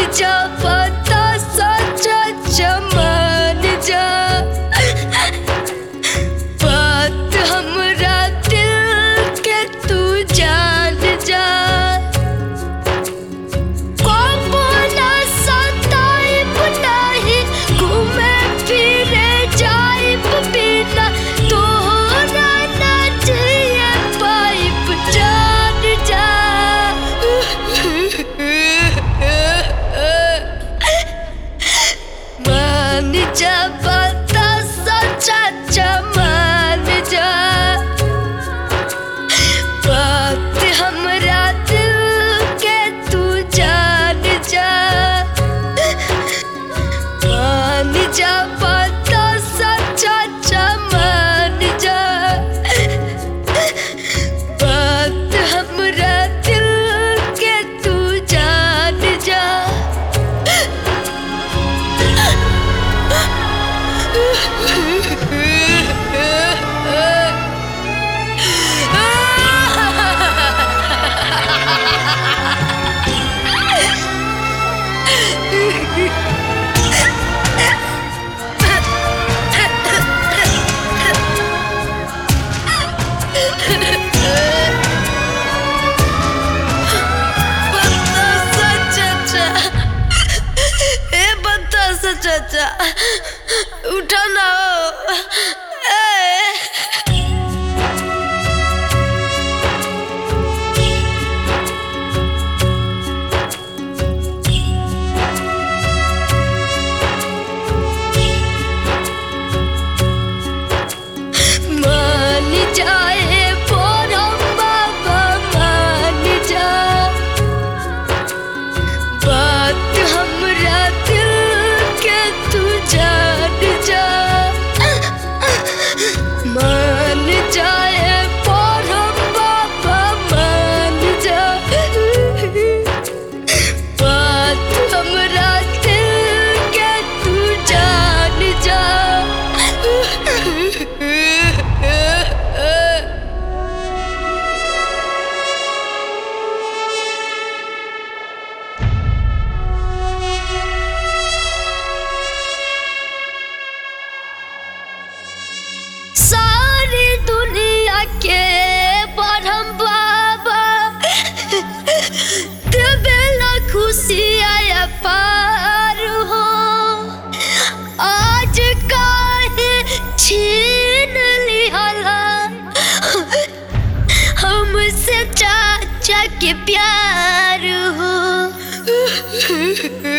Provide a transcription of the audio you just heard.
जा पता सच्चा चमन जा बात हमरा दिल के तू जान जा कबो ना सताइब नहीं घूमे फिरे जाइब बिना तोहरा ना जिए पाइब जान जा मान जा पता सच्चा चमन जा बात हमरा दिल के तू जान जा मान जा पता सच्चा चमन जा बात हमरा दिल के तू जान जा चाचा उठा ना मान जाए परम बाबा मान जा बात हमरा दिल के तू जान जा मान जाए परम बाबा मान जा बात हमरा दिल के तू जान जा सारी दुनिया के बरहम बाबा देवेला खुशी आया पार हो आज काहे छीन लिहला हमसे चाचा के प्यार हो